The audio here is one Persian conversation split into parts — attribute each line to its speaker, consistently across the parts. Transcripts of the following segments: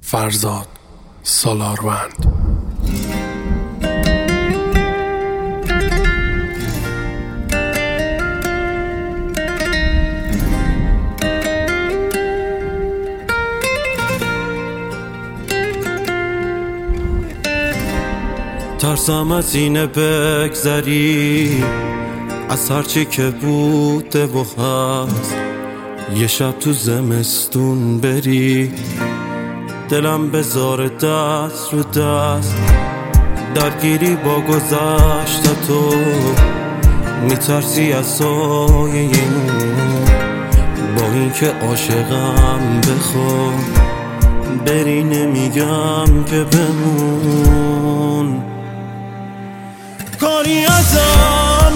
Speaker 1: فرزاد سالاروند.
Speaker 2: ترسم از اینه بگذری از هرچی که بوده و هست، یه شب تو زمستون بری دلم بذاره دست رو دست، درگیری با گذشته تو میترسی از سایه با این که عاشقم بخوام بری نمیگم که بمون. کاری ازم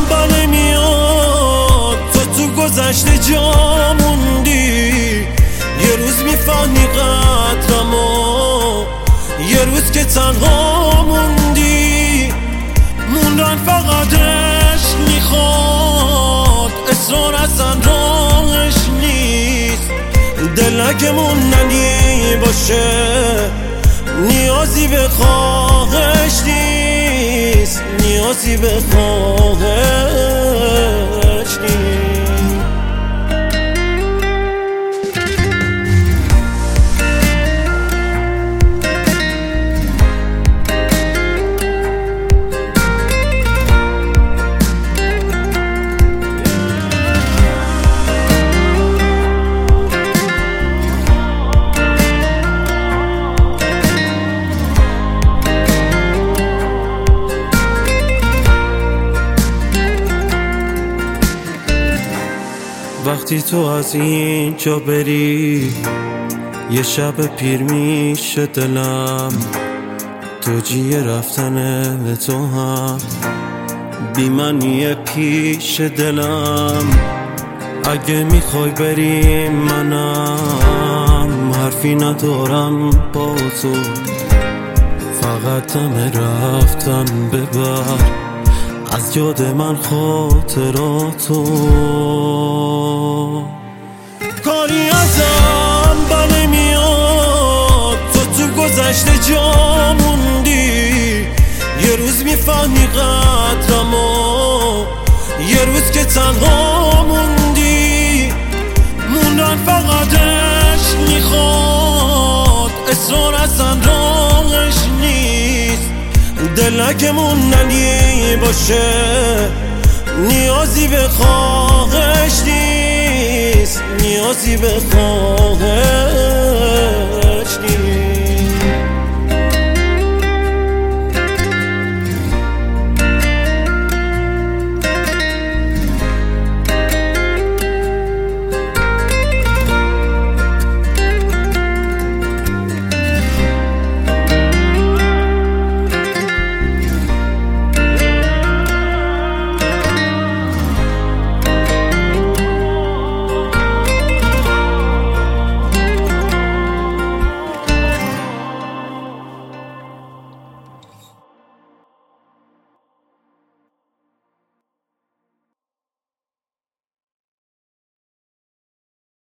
Speaker 2: نمیاد تو گذشته جا موندی، یه روز میفهمی قدرمو، یه روز که تنها موندی. موندن فقط عشق میخواد، اصرار اصلا راهش نیست. دل اگه موندنی باشه نیازی به خواهش نیست، نیازی به خواهش نیست. وقتی تو از اینجا بری یه شب پیر میشه دلم، توجیه رفتن تو هم بی منیه پیش دلم. اگه میخوای بریم منم حرفی ندارم با تو، فقط دم رفتن ببر از یاد من خاطراتو. کاری ازم نمیاد تو گذشته جا موندی، یه روز میفهمی قدرمو، یه روز که تنها موندی. موندن فقط عشق میخواد، اصرار اصلا راهش نیست. دل اگه موندنی باشه نیازی به خواهش نیست، نیازی به خواهش نیست.